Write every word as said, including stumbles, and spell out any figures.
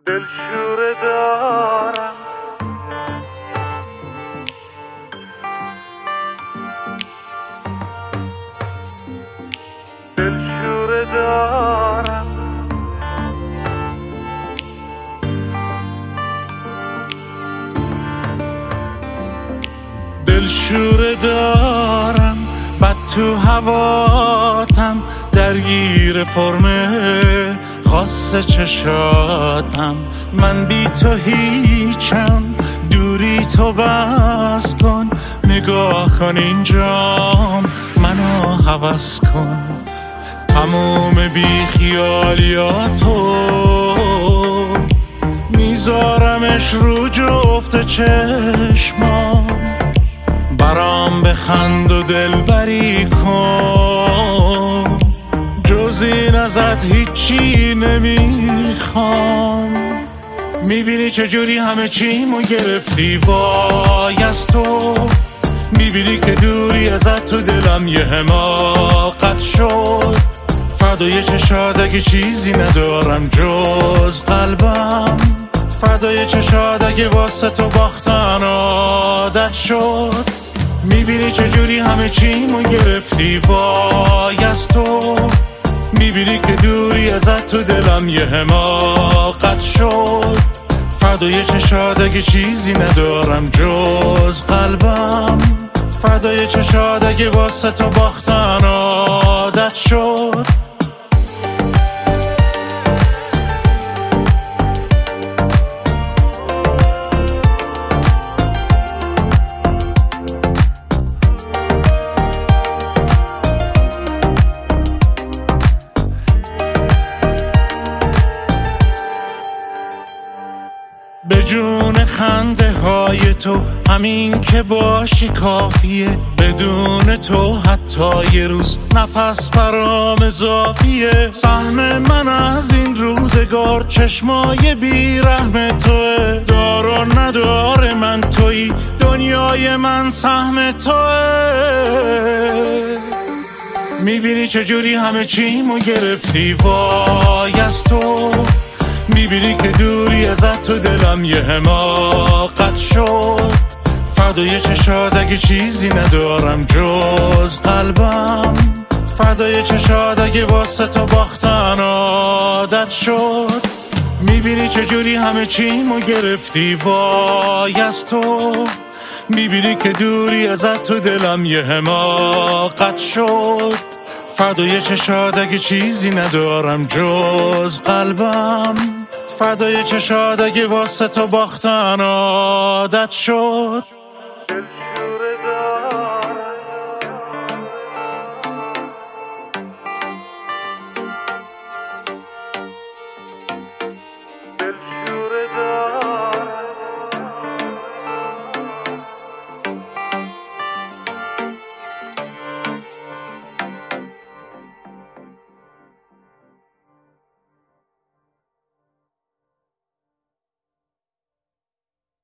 دلشوره دارم دلشوره دارم دلشوره دارم بد تو هواتم درگیر فرمه خاص چشاتم من بی تو هیچم دوری تو بس کن نگاه کن اینجام منو هوس کن تموم بی خیالیاتو میذارمش رو جفت چشمام برام بخند و دلبری کن جز این ازت هیچی نمیخوام میبینی چجوری همه چیمو گرفتی وای از تو میبینی که دوری ازت تو دلم یه حماقت شد فدای چشات اگه چیزی ندارم جز قلبم فدای چشات اگه واسه تو باختن عادت شد میبینی چجوری همه چیمو گرفتی وای از تو میبینی که دوری ازت تو دلم یه حماقت شد فدای چشات اگه چیزی ندارم جز قلبم فدای چشات اگه واسه تو باختن عادت شد به جون خنده های تو همین که باشی کافیه بدون تو حتی یه روز نفس برام اضافیه سهم من از این روزگار چشمای بیرحم توه دار و ندار من تویی دنیای من سهم توه میبینی چجوری همه چیمو گرفتی وای از تو میبینی که دوری ازت تو دلم یه حماقت شد فدای چشات اگه چیزی ندارم جز قلبم فدای چشات اگه واسه تو باختن عادت شد میبینی چجوری همه چیمو گرفتی وای از تو میبینی که دوری ازت تو دلم یه حماقت شد فدای چشات اگه چیزی ندارم جز قلبم فدای چشات اگه واسه تو باختن عادت شد